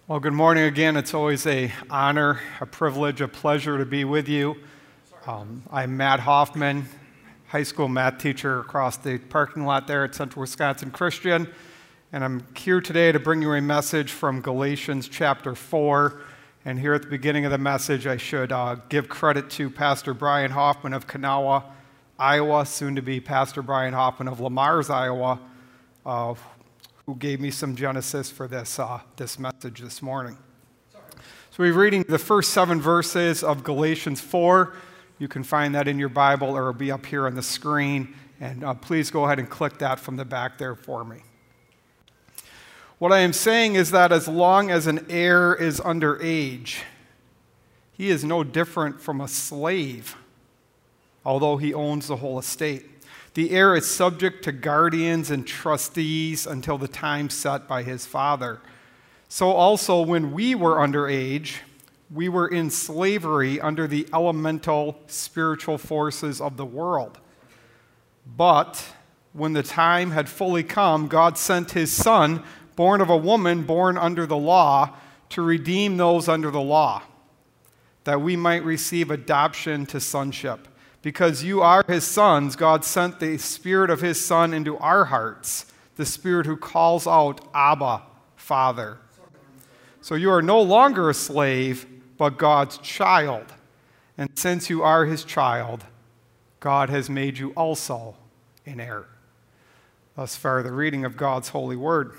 Well, good morning again. It's always an honor, a privilege, a pleasure to be with you. I'm Matt Hoffman, high school math teacher across the parking lot there at Central Wisconsin Christian, and I'm here today to bring you a message from Galatians chapter 4. And here at the beginning of the message, I should give credit to Pastor Brian Hoffman of Kanawha, Iowa, soon to be Pastor Brian Hoffman of Lamars, Iowa, who gave me some genesis for this message this morning. So we're reading the first 7 verses of Galatians 4. You can find that in your Bible, or it'll be up here on the screen. And please go ahead and click that from the back there for me. What I am saying is that as long as an heir is under age, he is no different from a slave, although he owns the whole estate. The heir is subject to guardians and trustees until the time set by his father. So also when we were under age, we were in slavery under the elemental spiritual forces of the world. But when the time had fully come, God sent his Son, born of a woman born under the law, to redeem those under the law, that we might receive adoption to sonship. Because you are his sons, God sent the Spirit of his Son into our hearts, the Spirit who calls out, Abba, Father. So you are no longer a slave, but God's child. And since you are his child, God has made you also an heir. Thus far, the reading of God's holy word.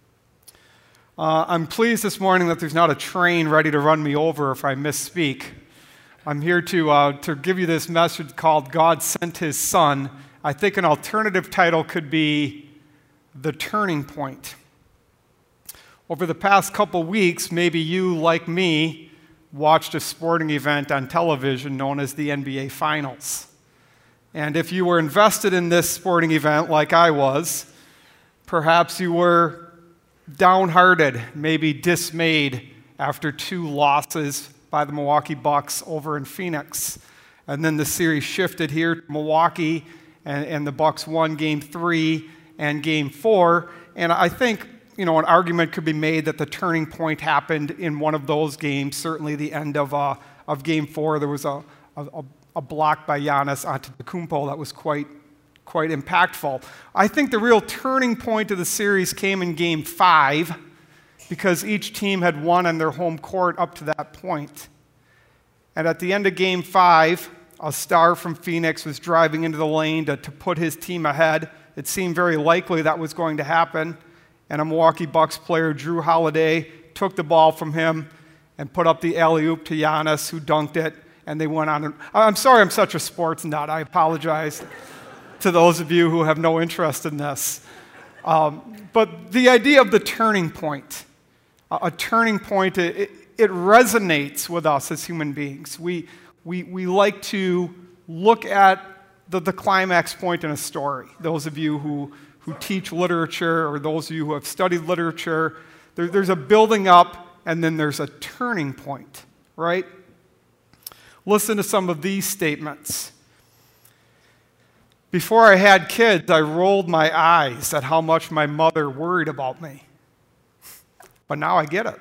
I'm pleased this morning that there's not a train ready to run me over if I misspeak. I'm here to give you this message called God Sent His Son. I think an alternative title could be The Turning Point. Over the past couple weeks, maybe you, like me, watched a sporting event on television known as the NBA Finals. And if you were invested in this sporting event like I was, perhaps you were downhearted, maybe dismayed after 2 losses by the Milwaukee Bucks over in Phoenix. And then the series shifted here to Milwaukee, and the Bucks won Game 3 and Game 4. And I think, an argument could be made that the turning point happened in one of those games, certainly the end of Game 4. There was a block by Giannis Antetokounmpo that was quite impactful. I think the real turning point of the series came in Game 5, because each team had won on their home court up to that point. And at the end of Game 5, a star from Phoenix was driving into the lane to put his team ahead. It seemed very likely that was going to happen. And a Milwaukee Bucks player, Jrue Holiday, took the ball from him and put up the alley-oop to Giannis, who dunked it. And they went on. I'm sorry I'm such a sports nut. I apologize to those of you who have no interest in this. But the idea of the turning point, a turning point, it resonates with us as human beings. We like to look at the climax point in a story. Those of you who teach literature, or those of you who have studied literature, there's a building up and then there's a turning point, right? Listen to some of these statements. Before I had kids, I rolled my eyes at how much my mother worried about me. But now I get it.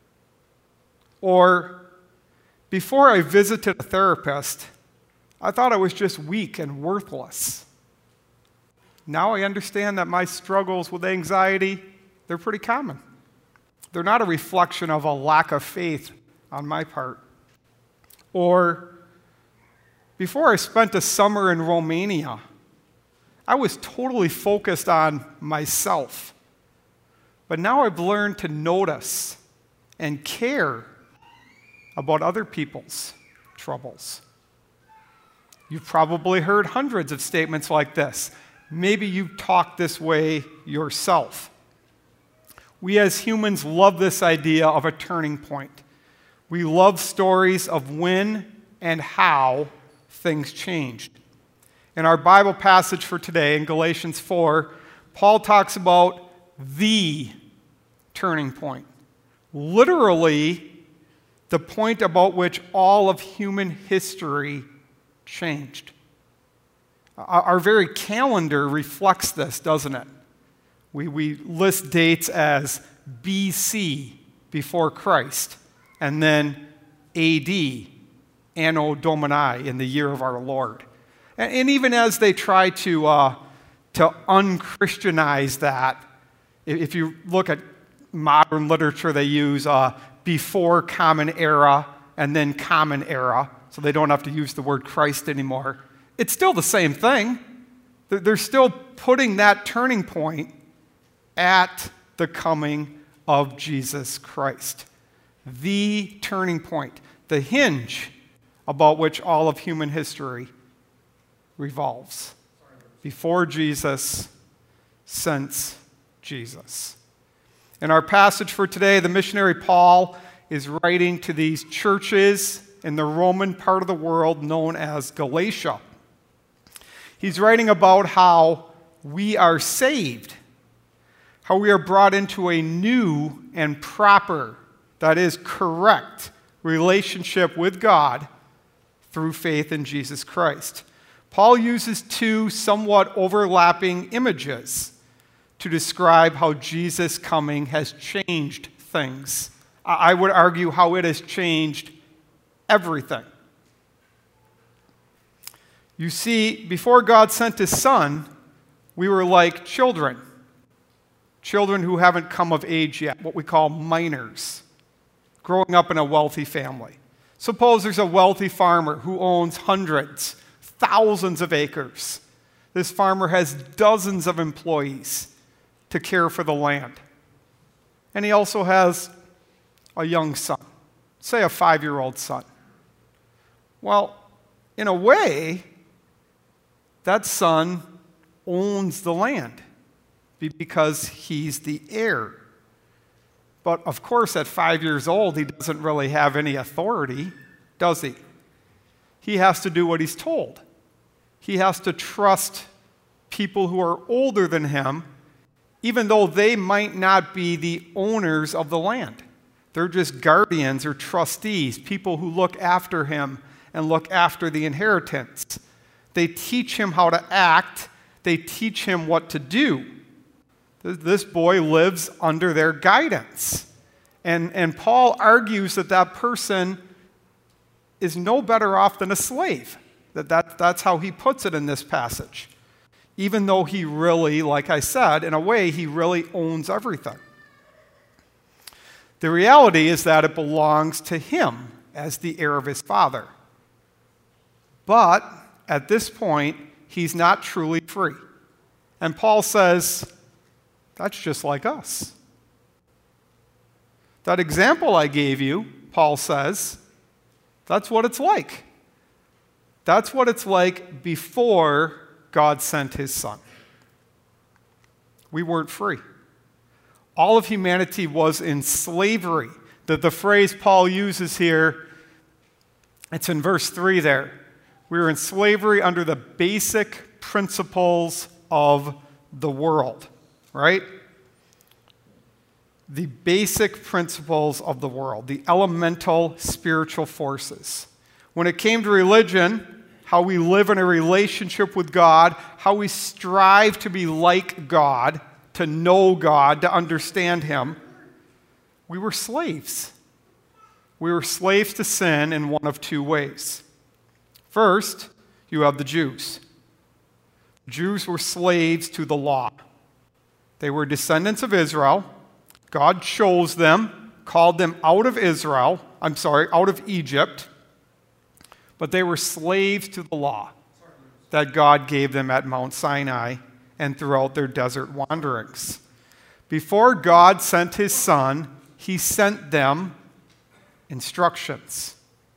Or, before I visited a therapist, I thought I was just weak and worthless. Now I understand that my struggles with anxiety, they're pretty common. They're not a reflection of a lack of faith on my part. Or, before I spent a summer in Romania, I was totally focused on myself. But now I've learned to notice and care about other people's troubles. You've probably heard hundreds of statements like this. Maybe you talk this way yourself. We as humans love this idea of a turning point. We love stories of when and how things changed. In our Bible passage for today, in Galatians 4, Paul talks about the turning point. Literally, the point about which all of human history changed. Our very calendar reflects this, doesn't it? We list dates as BC, before Christ, and then AD, Anno Domini, in the year of our Lord. And even as they try to unchristianize that, if you look at modern literature, they use before Common Era and then Common Era, so they don't have to use the word Christ anymore. It's still the same thing. They're still putting that turning point at the coming of Jesus Christ. The turning point, the hinge about which all of human history revolves. Before Jesus, since Jesus. In our passage for today, the missionary Paul is writing to these churches in the Roman part of the world known as Galatia. He's writing about how we are saved, how we are brought into a new and proper, that is, correct, relationship with God through faith in Jesus Christ. Paul uses two somewhat overlapping images to describe how Jesus' coming has changed things. I would argue how it has changed everything. You see, before God sent His Son, we were like children who haven't come of age yet, what we call minors, growing up in a wealthy family. Suppose there's a wealthy farmer who owns hundreds, thousands of acres. This farmer has dozens of employees to care for the land. And he also has a young son, say a 5-year-old son. Well, in a way, that son owns the land because he's the heir. But of course, at 5 years old, he doesn't really have any authority, does he? He has to do what he's told. He has to trust people who are older than him, even though they might not be the owners of the land. They're just guardians or trustees, people who look after him and look after the inheritance. They teach him how to act. They teach him what to do. This boy lives under their guidance. And Paul argues that person is no better off than a slave. That's how he puts it in this passage. Even though he really, like I said, in a way, he really owns everything. The reality is that it belongs to him as the heir of his father. But at this point, he's not truly free. And Paul says, that's just like us. That example I gave you, Paul says, that's what it's like. That's what it's like before God sent His Son. We weren't free. All of humanity was in slavery. The phrase Paul uses here, it's in verse 3 there. We were in slavery under the basic principles of the world, right? The basic principles of the world, the elemental spiritual forces. When it came to religion, how we live in a relationship with God, how we strive to be like God, to know God, to understand Him, we were slaves. We were slaves to sin in one of two ways. First, you have the Jews. Jews were slaves to the law. They were descendants of Israel. God chose them, called them out of out of Egypt, but they were slaves to the law that God gave them at Mount Sinai and throughout their desert wanderings. Before God sent His Son, He sent them instructions.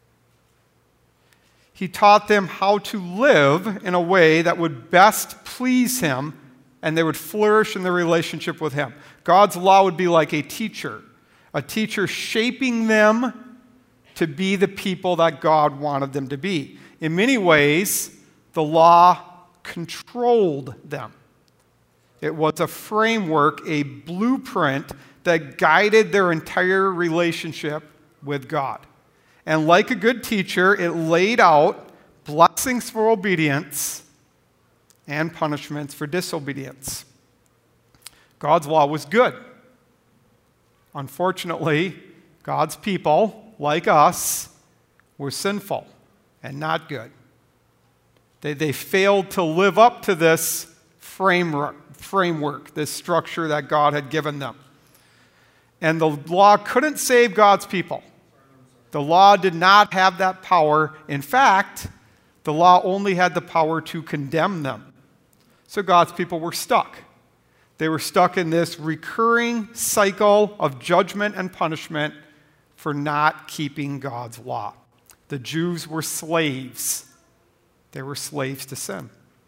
He taught them how to live in a way that would best please Him and they would flourish in their relationship with Him. God's law would be like a teacher shaping them to be the people that God wanted them to be. In many ways, the law controlled them. It was a framework, a blueprint that guided their entire relationship with God. And like a good teacher, it laid out blessings for obedience and punishments for disobedience. God's law was good. Unfortunately, God's people, like us, were sinful and not good. They failed to live up to this framework, this structure that God had given them. And the law couldn't save God's people. The law did not have that power. In fact, the law only had the power to condemn them. So God's people were stuck. They were stuck in this recurring cycle of judgment and punishment for not keeping God's law. The Jews were slaves. They were slaves to sin.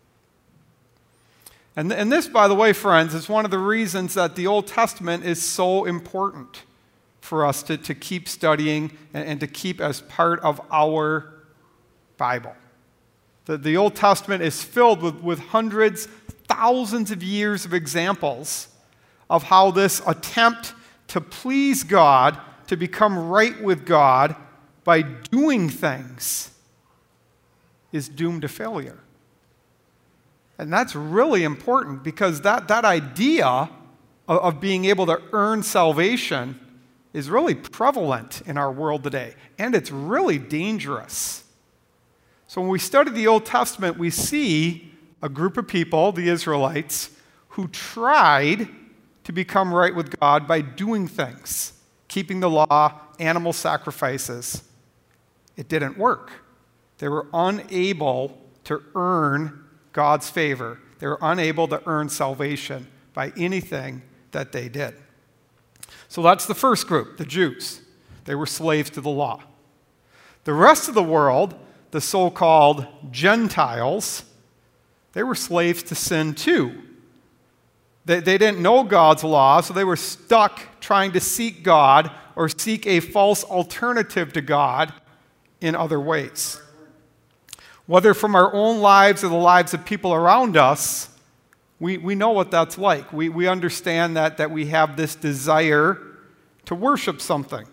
And this, by the way, friends, is one of the reasons that the Old Testament is so important for us to keep studying and to keep as part of our Bible. The Old Testament is filled with hundreds, thousands of years of examples of how this attempt to please God, to become right with God by doing things, is doomed to failure. And that's really important because that idea of being able to earn salvation is really prevalent in our world today, and it's really dangerous. So when we study the Old Testament, we see a group of people, the Israelites, who tried to become right with God by doing things, keeping the law, animal sacrifices. It didn't work. They were unable to earn God's favor. They were unable to earn salvation by anything that they did. So that's the first group, the Jews. They were slaves to the law. The rest of the world, the so-called Gentiles, they were slaves to sin too. They didn't know God's law, so they were stuck trying to seek God or seek a false alternative to God in other ways. Whether from our own lives or the lives of people around us, we know what that's like. We understand that we have this desire to worship something.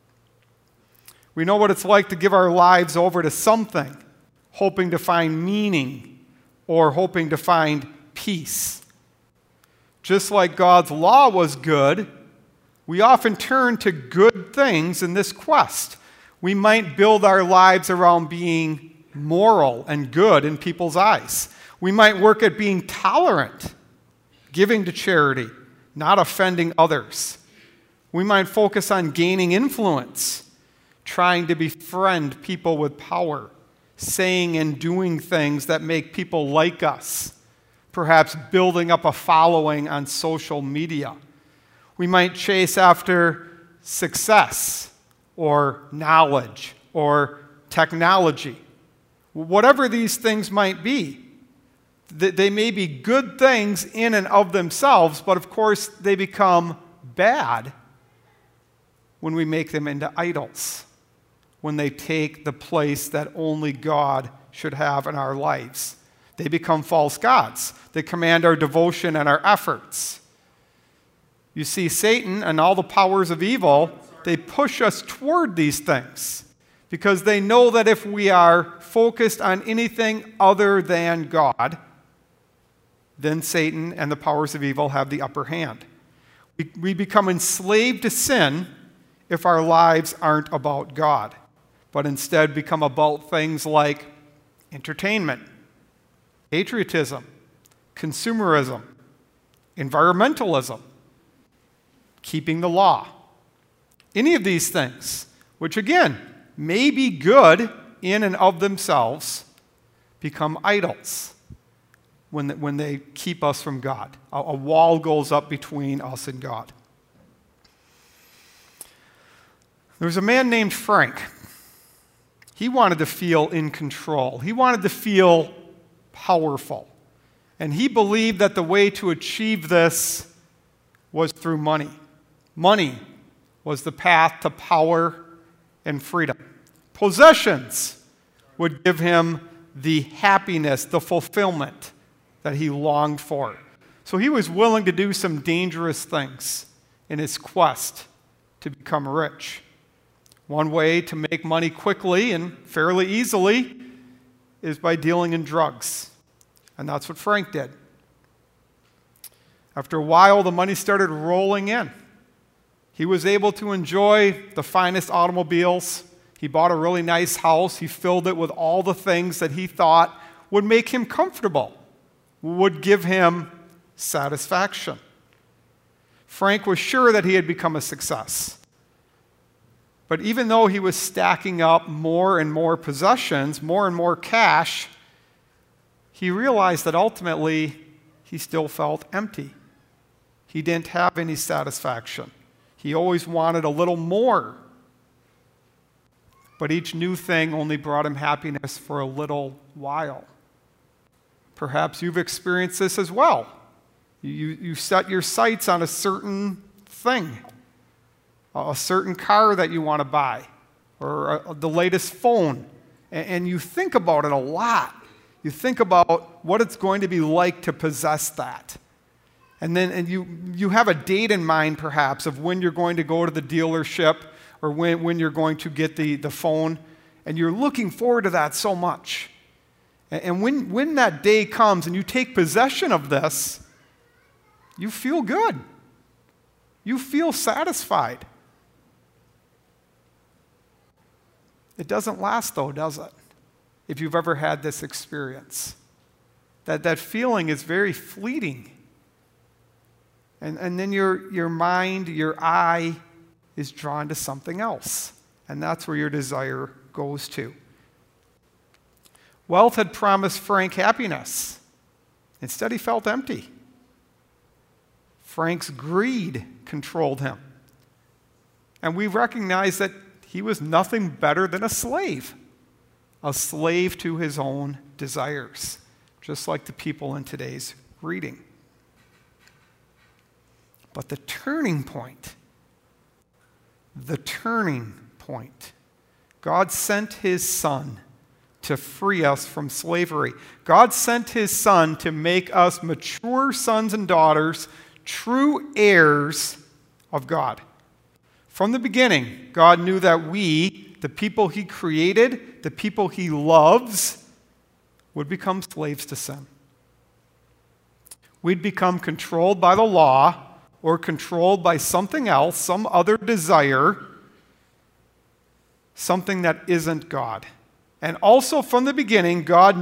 We know what it's like to give our lives over to something, hoping to find meaning or hoping to find peace. Just like God's law was good, we often turn to good things in this quest. We might build our lives around being moral and good in people's eyes. We might work at being tolerant, giving to charity, not offending others. We might focus on gaining influence, trying to befriend people with power, saying and doing things that make people like us, perhaps building up a following on social media. We might chase after success or knowledge or technology. Whatever these things might be, they may be good things in and of themselves, but of course they become bad when we make them into idols, when they take the place that only God should have in our lives. They become false gods. They command our devotion and our efforts. You see, Satan and all the powers of evil, they push us toward these things because they know that if we are focused on anything other than God, then Satan and the powers of evil have the upper hand. We become enslaved to sin if our lives aren't about God, but instead become about things like entertainment, patriotism, consumerism, environmentalism, keeping the law. Any of these things, which again may be good in and of themselves, become idols when they keep us from God. A wall goes up between us and God. There was a man named Frank. He wanted to feel in control. He wanted to feel powerful. And he believed that the way to achieve this was through money. Money was the path to power and freedom. Possessions would give him the happiness, the fulfillment that he longed for. So he was willing to do some dangerous things in his quest to become rich. One way to make money quickly and fairly easily is by dealing in drugs. And that's what Frank did. After a while, the money started rolling in. He was able to enjoy the finest automobiles. He bought a really nice house. He filled it with all the things that he thought would make him comfortable, would give him satisfaction. Frank was sure that he had become a success. But even though he was stacking up more and more possessions, more and more cash, he realized that ultimately he still felt empty. He didn't have any satisfaction. He always wanted a little more. But each new thing only brought him happiness for a little while. Perhaps you've experienced this as well. You set your sights on a certain thing, a certain car that you want to buy, or the latest phone, and you think about it a lot. You think about what it's going to be like to possess that. And you have a date in mind, perhaps, of when you're going to go to the dealership or when you're going to get the phone, and you're looking forward to that so much. And when that day comes and you take possession of this, you feel good. You feel satisfied. It doesn't last, though, does it? If you've ever had this experience. That feeling is very fleeting. And then your mind, your eye is drawn to something else. And that's where your desire goes to. Wealth had promised Frank happiness. Instead, he felt empty. Frank's greed controlled him. And we recognize that he was nothing better than a slave to his own desires, just like the people in today's reading. But the turning point, God sent his Son to free us from slavery. God sent his Son to make us mature sons and daughters, true heirs of God. From the beginning, God knew that we, the people he created, the people he loves, would become slaves to sin. We'd become controlled by the law or controlled by something else, some other desire, something that isn't God. And also from the beginning, God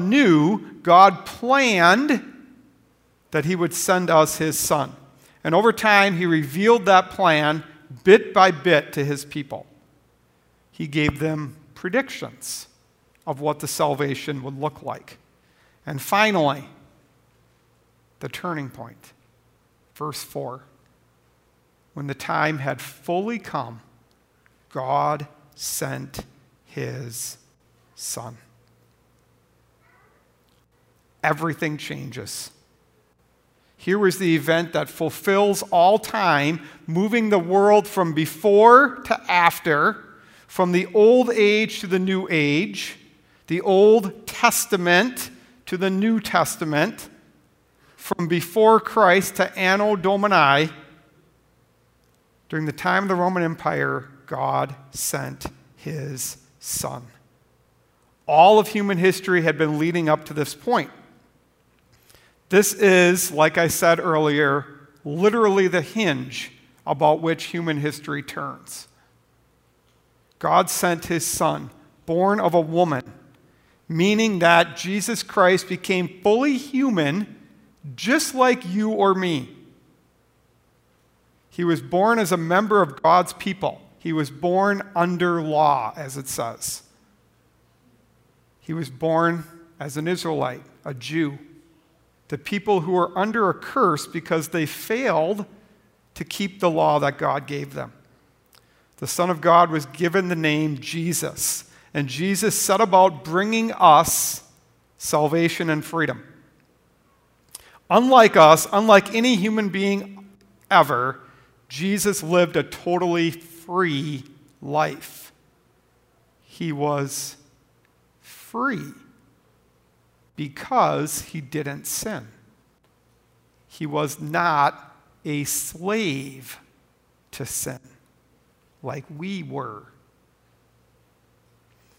planned that he would send us his Son. And over time, he revealed that plan bit by bit to his people. He gave them predictions of what the salvation would look like. And finally, the turning point, verse 4. When the time had fully come, God sent his Son. Everything changes. Here was the event that fulfills all time, moving the world from before to after, from the old age to the new age, the Old Testament to the New Testament, from before Christ to Anno Domini. During the time of the Roman Empire, God sent his Son. All of human history had been leading up to this point. This is, like I said earlier, literally the hinge about which human history turns. God sent his Son, born of a woman, meaning that Jesus Christ became fully human, just like you or me. He was born as a member of God's people. He was born under law, as it says. He was born as an Israelite, a Jew. The people who were under a curse because they failed to keep the law that God gave them. The Son of God was given the name Jesus, and Jesus set about bringing us salvation and freedom. Unlike us, unlike any human being ever, Jesus lived a totally free life. He was free because he didn't sin. He was not a slave to sin like we were.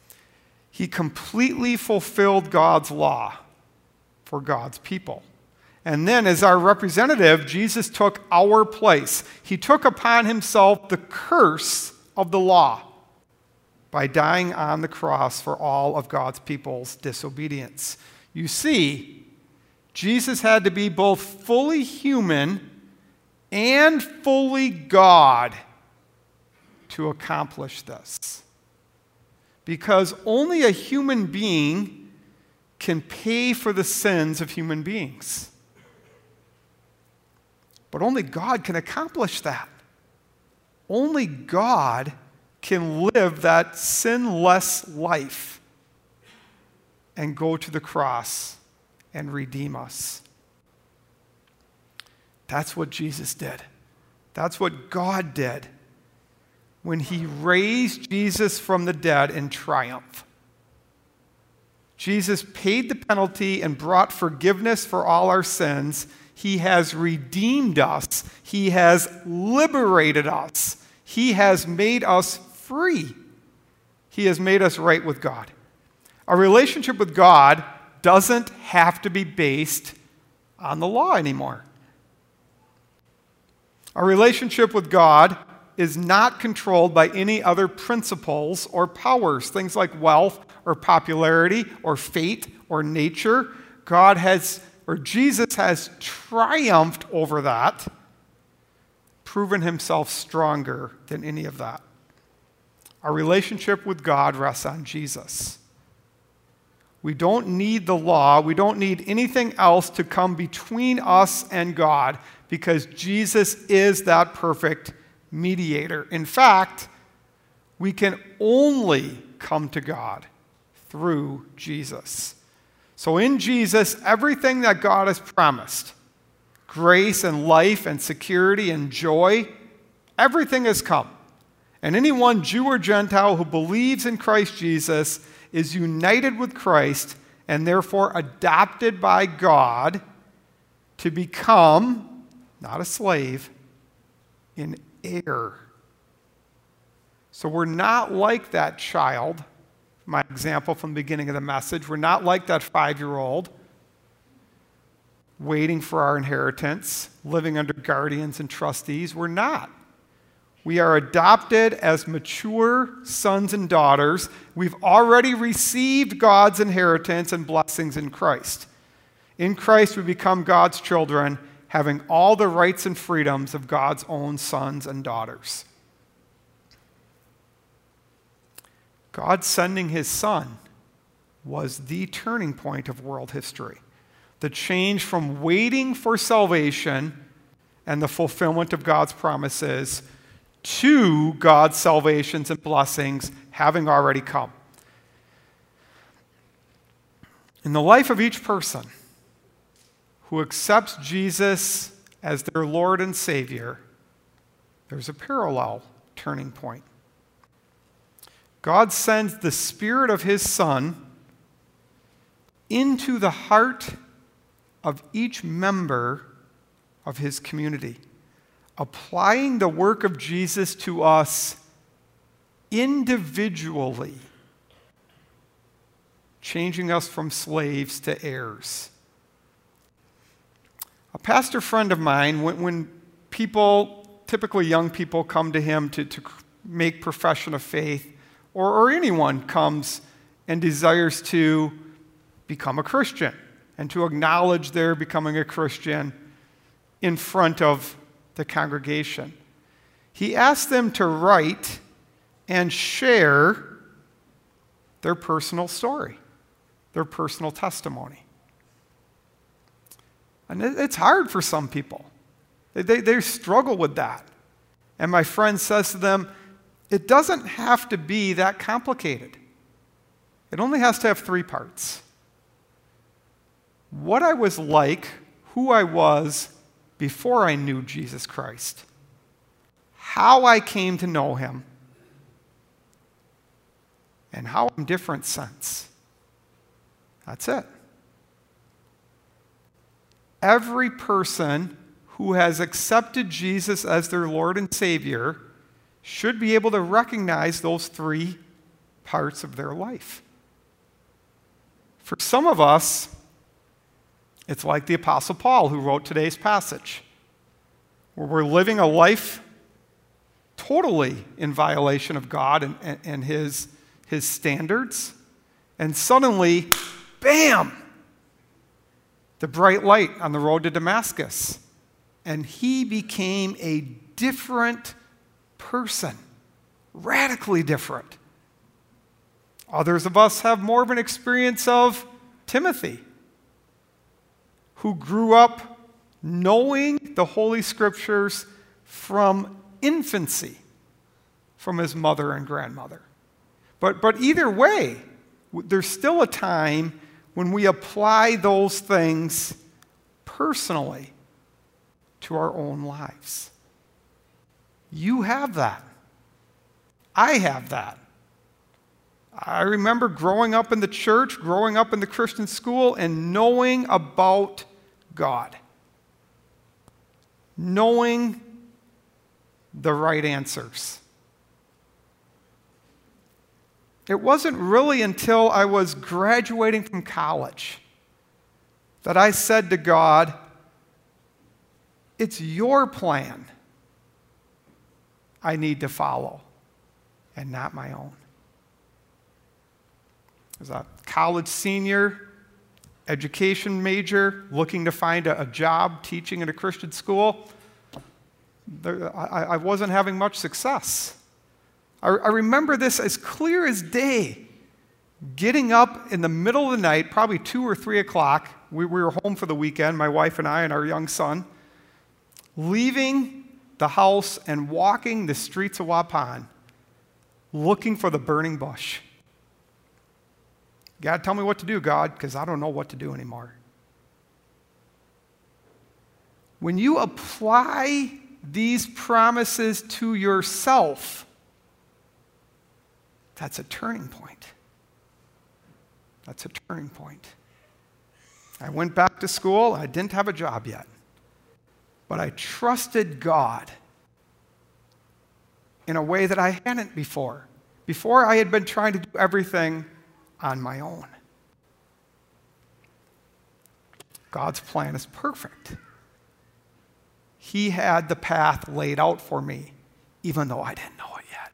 He completely fulfilled God's law for God's people. And then, as our representative, Jesus took our place. He took upon himself the curse of the law by dying on the cross for all of God's people's disobedience. You see, Jesus had to be both fully human and fully God to accomplish this. Because only a human being can pay for the sins of human beings. But only God can accomplish that. Only God can live that sinless life and go to the cross and redeem us. That's what Jesus did. That's what God did when he raised Jesus from the dead in triumph. Jesus paid the penalty and brought forgiveness for all our sins. He has redeemed us. He has liberated us. He has made us free. He has made us right with God. Our relationship with God doesn't have to be based on the law anymore. Our relationship with God is not controlled by any other principles or powers, things like wealth or popularity or fate or nature. Jesus has triumphed over that, proven himself stronger than any of that. Our relationship with God rests on Jesus. We don't need the law. We don't need anything else to come between us and God because Jesus is that perfect mediator. In fact, we can only come to God through Jesus. So in Jesus, everything that God has promised, grace and life and security and joy, everything has come. And anyone, Jew or Gentile, who believes in Christ Jesus is united with Christ and therefore adopted by God to become, not a slave, an heir. So we're not like that child, my example from the beginning of the message. We're not like that 5-year-old waiting for our inheritance, living under guardians and trustees. We're not. We are adopted as mature sons and daughters. We've already received God's inheritance and blessings in Christ. In Christ, we become God's children, having all the rights and freedoms of God's own sons and daughters. God sending his Son was the turning point of world history. The change from waiting for salvation and the fulfillment of God's promises to God's salvations and blessings having already come. In the life of each person who accepts Jesus as their Lord and Savior, there's a parallel turning point. God sends the Spirit of his Son into the heart of each member of his community, applying the work of Jesus to us individually, changing us from slaves to heirs. A pastor friend of mine, when people, typically young people, come to him to make profession of faith, or anyone comes and desires to become a Christian and to acknowledge their becoming a Christian in front of the congregation, he asks them to write and share their personal story, their personal testimony. And it's hard for some people. They struggle with that. And my friend says to them, it doesn't have to be that complicated. It only has to have 3 parts. What I was like, who I was before I knew Jesus Christ, how I came to know him, and how I'm different since. That's it. Every person who has accepted Jesus as their Lord and Savior should be able to recognize those 3 parts of their life. For some of us, It's like the Apostle Paul, who wrote today's passage, where we're living a life totally in violation of God and his standards, and suddenly, bam, the bright light on the road to Damascus. And he became a different person, radically different. Others of us have more of an experience of Timothy, who grew up knowing the Holy Scriptures from infancy, from his mother and grandmother. But either way, there's still a time when we apply those things personally to our own lives. You have that. I have that. I remember growing up in the church, growing up in the Christian school, and knowing about God. Knowing the right answers. It wasn't really until I was graduating from college that I said to God, it's your plan I need to follow, and not my own. As a college senior, education major, looking to find a job teaching in a Christian school, I wasn't having much success. I remember this as clear as day. Getting up in the middle of the night, probably 2 or 3 o'clock, we were home for the weekend, my wife and I and our young son, leaving the house and walking the streets of Waupun, looking for the burning bush. God, tell me what to do, God, because I don't know what to do anymore. When you apply these promises to yourself, that's a turning point. That's a turning point. I went back to school. I didn't have a job yet. But I trusted God in a way that I hadn't before. Before, I had been trying to do everything on my own. God's plan is perfect. He had the path laid out for me, even though I didn't know it yet.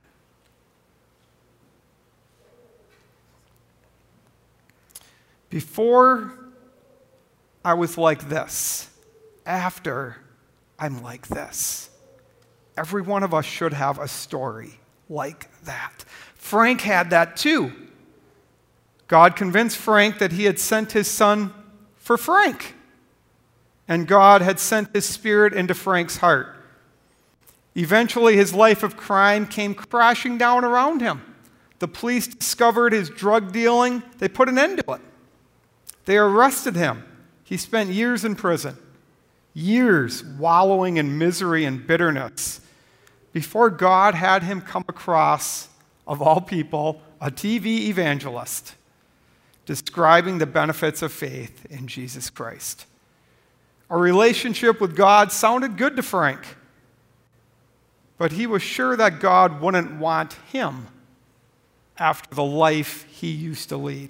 Before, I was like this. After, I'm like this. Every one of us should have a story like that. Frank had that too. God convinced Frank that he had sent his son for Frank. And God had sent his Spirit into Frank's heart. Eventually, his life of crime came crashing down around him. The police discovered his drug dealing. They put an end to it. They arrested him. He spent years in prison, years wallowing in misery and bitterness, before God had him come across, of all people, a TV evangelist describing the benefits of faith in Jesus Christ. A relationship with God sounded good to Frank, but he was sure that God wouldn't want him after the life he used to lead.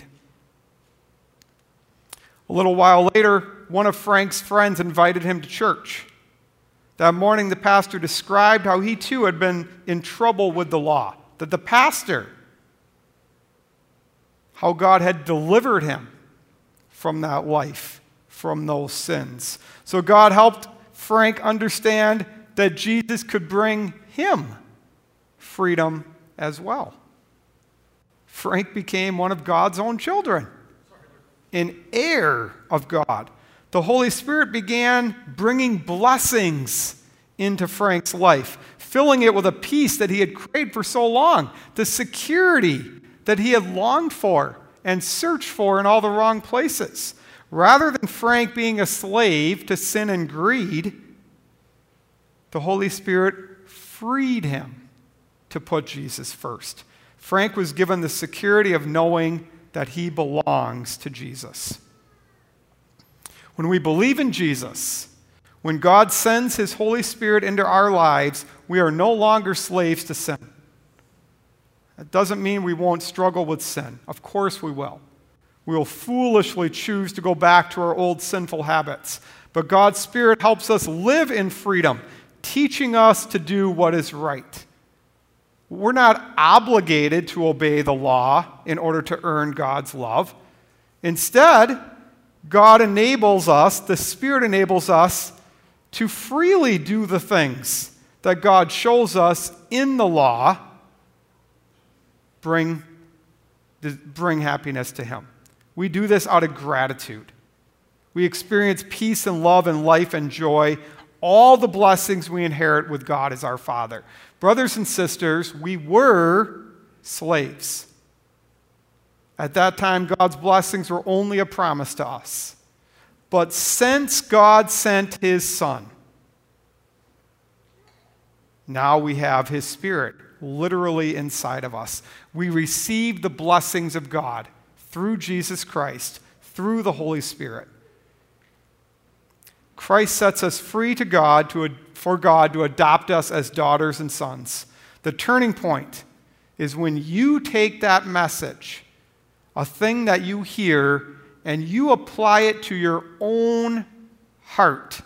A little while later, one of Frank's friends invited him to church. That morning, the pastor described how he too had been in trouble with the law, that the pastor, how God had delivered him from that life, from those sins. So God helped Frank understand that Jesus could bring him freedom as well. Frank became one of God's own children, an heir of God. The Holy Spirit began bringing blessings into Frank's life, filling it with a peace that he had craved for so long, the security that he had longed for and searched for in all the wrong places. Rather than Frank being a slave to sin and greed, the Holy Spirit freed him to put Jesus first. Frank was given the security of knowing that he belongs to Jesus. When we believe in Jesus, when God sends his Holy Spirit into our lives, we are no longer slaves to sin. That doesn't mean we won't struggle with sin. Of course we will. we will foolishly choose to go back to our old sinful habits. But God's Spirit helps us live in freedom, teaching us to do what is right. We're not obligated to obey the law in order to earn God's love. Instead, God enables us, the Spirit enables us to freely do the things that God shows us in the law bring happiness to Him. We do this out of gratitude. We experience peace and love and life and joy, all the blessings we inherit with God as our Father. Brothers and sisters, we were slaves. At that time, God's blessings were only a promise to us. But since God sent His Son, now we have His Spirit literally inside of us. We receive the blessings of God through Jesus Christ, through the Holy Spirit. Christ sets us free to God for God to adopt us as daughters and sons. The turning point is when you take that message, a thing that you hear, and you apply it to your own heart.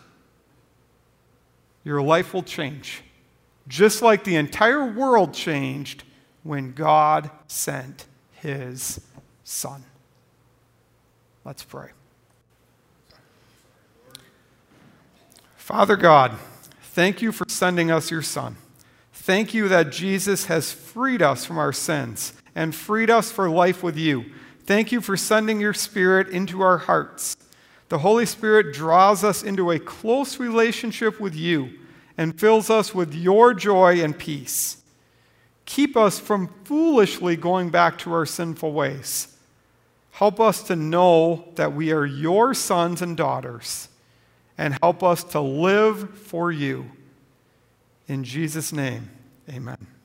Your life will change, just like the entire world changed when God sent His Son. Let's pray. Father God, thank you for sending us your Son. Thank you that Jesus has freed us from our sins and freed us for life with you. Thank you for sending your Spirit into our hearts. The Holy Spirit draws us into a close relationship with you and fills us with your joy and peace. Keep us from foolishly going back to our sinful ways. Help us to know that we are your sons and daughters, and help us to live for you. In Jesus' name, amen.